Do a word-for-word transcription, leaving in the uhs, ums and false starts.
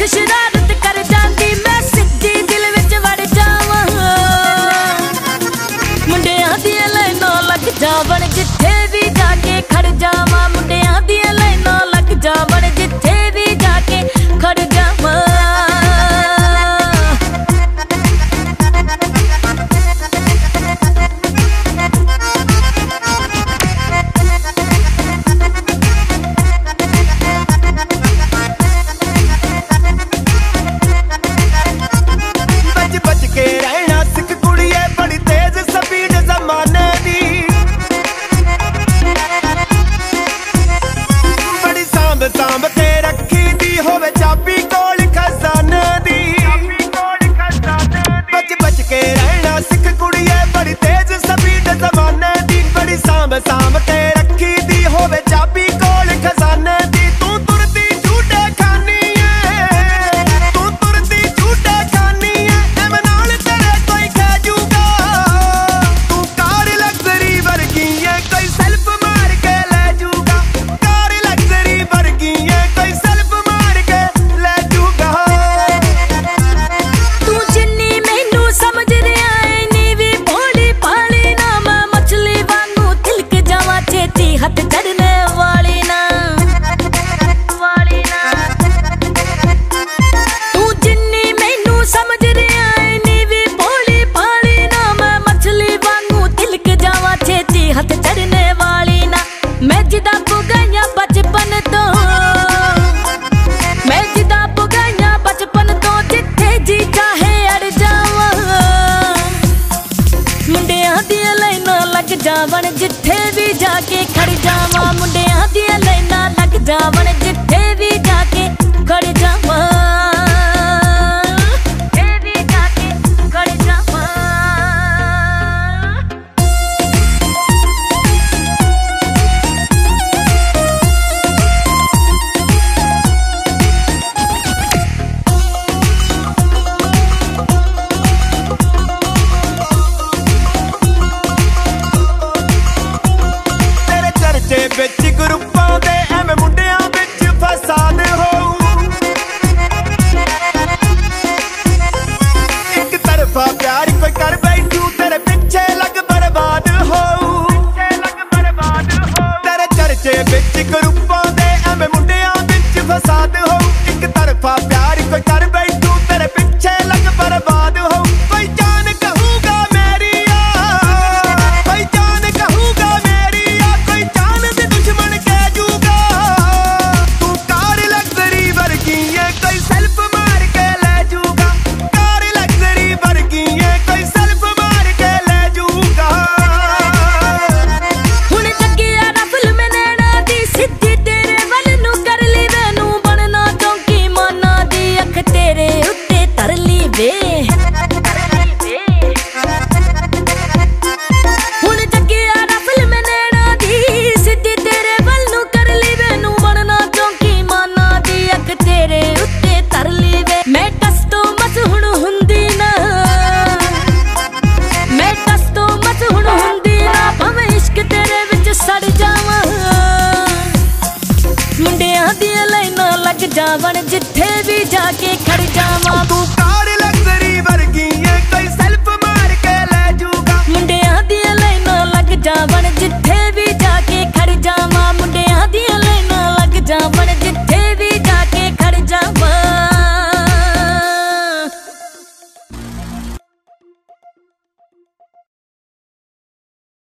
शरारत कर जाती मैं सिद्धी दिल विच वड़ जावां मुंडियां दियां लाइनां लग जावण जिथे भी जाके खड़ जावां मुंडियां दियां लाइनां लग जावण जिथे भी जाके खड़ जावां सांभ के रखी दी होवे चाबी कोल खजाने दी तू तुरती झूठे खानी है तू तुरती झूठे खानी है एम नाल तेरे कोई कह जूगा तू कार लग्जरी वर्गी है कोई सेल्फ मार के ले जूगा कार लग्जरी वर्गी है कोई सेल्फ मार के ले जूगा तू जिन्नी मैनू समझ रिया है नी भी भोली भाली ना मैं मछली छेती हथ चढ़ने वाली ना वाली ना तू जिन्नी मैनू समझ रिया है नी भी भोली भाली ना मैं मछली वांगू तिलक जावा छेती हथ चढ़ने वाली ना मैं जिदा पुगाइया बचपन तो मैं जिदा पुगाइया बचपन तो जिथे जी चाहे अड़ जावा मुंडियां दियां लाइनां लग जावण जिथे भी जाके खड़ जावां मुंडियां दियां लाइनां लग जावण जिथे भी जाके खड़ जावां जिथे भी जाके खड़ जावां बिच ग्रुपां दे एवें मुंडियां बिच फसाद होऊ एक तरफा प्यार कोई कर बैठू तेरे पिछे लग बर्बाद होऊ तेरे चर्चे बिच ग्रुपां दे एवें मुंडियां बिच फसाद होऊ एक तरफा प्यार कोई कर बैठू तेरे पिछे लग बर्बाद होऊ कोई जान कहूगा मेरी कोई जान कहूगा मेरी कोई जान दुश्मन कह जूगा तू कार लग्जरी वर्गी है कोई सेल्फ मार के ले जूगा कार लग्जरी वर्गी है कोई सेल्फ मार के ले जूगा हुण जगिया रफल में नैना दी सिद्धी तेरे वल नू कर ली वैनू बनना चौंकी माना दी अख तेरे उत्ते तर ली वे हुण जगिया रफल में नैना दी सिद्धी तेरे वल नू कर ली वैनू बनना चौंकी माना दी अख तेरे उत्ते तर ली वे मैं टस तो मस हुण हुंदी ना मैं टस तो मस हुण हुंदी ना भावें इश्क तेरे विच सड़ जावां मुंडियां दियां लाइनां लग जावण जिथे भी जाके खड़ जावां तू